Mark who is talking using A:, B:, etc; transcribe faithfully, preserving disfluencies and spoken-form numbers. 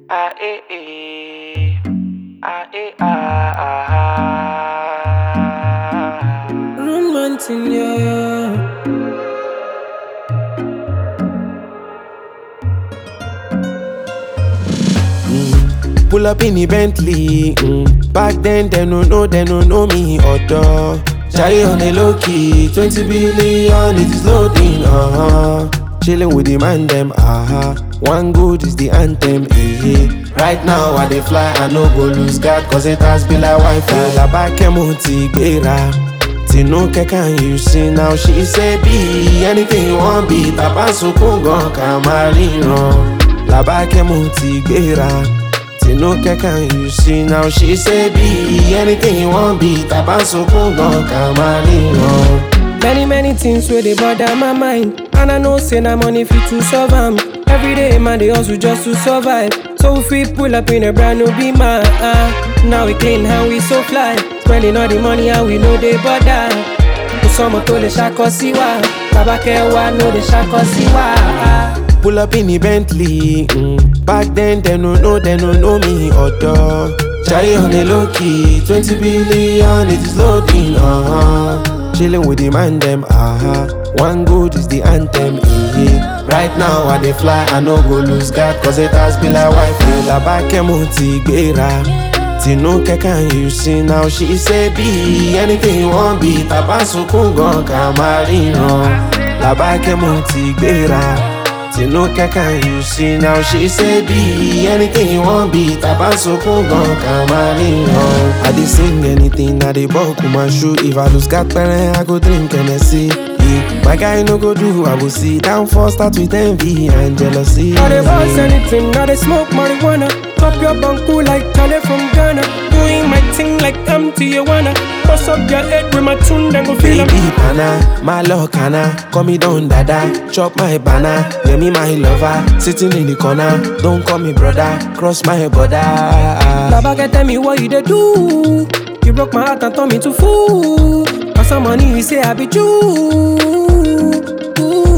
A: Ah eh eh, ah eh ah ah ah.
B: Romantic, yeah.
C: Mm. Pull up in the Bentley. Mm. Back then, they no know, they no know me or Shy on the low key, twenty billion, it is loading, uh-huh. Chilling with the man them, uh-huh. One good is the anthem, eh, eh. Right now, I dey fly, I no go lose God, cause it has been like Wi-Fi. La bakemuti gbera, Tinuke can you see now? She say be anything you want be, Tabansuku gon kamariran. La bakemuti gbera, Tinuke can you see now? She say be anything you want be, Tabansuku gon kamariran.
B: Many, many things where they bother my mind. And I know say na money fit to solve am. Every day man they hustle just to survive. So if we pull up in a brand new Beamer, uh, now we clean how we so fly. Spending all the money and we know they bother. Usomo to the shako siwa, Babakewa no the shako siwa.
C: Pull up in the Bentley. Mm. Back then they no know, they no know me or Shy on the low key, twenty billion, it is loading, uh-huh. Chilling with the man them, aha. Uh-huh. One good is the anthem, eh. Right now I dey fly, I no go lose God, cause it has been like Wi-Fi. La bakemuti gbera, Tinuke can you see now? She say be anything you want be, Tabansuku gon kamariran. La bakemuti gbera, Tinuke can you see now? She say be anything you want be, Tabansuku gon kamariran. I dey sing anything, I dey buckle my shoe. If I lose God parent, I go drink Hennessy. Yeah. My guy no go do, I will see. Downfall start with envy and jealousy.
B: I dey boss anything, I dey smoke marijuana. Pop your banku like Kale from Ghana. Doing my thing like M T Tijuana. Bust up your head with my tune, then go feel 'em.
C: Baby pana, my love kana, call me down dada, chop my banana, yeah me my lover, sitting in the corner, don't call me brother, cross my border.
B: Baba can tell me what you dey do. You broke my heart and turned me to fool. For some money you say I be Jew. Ooh.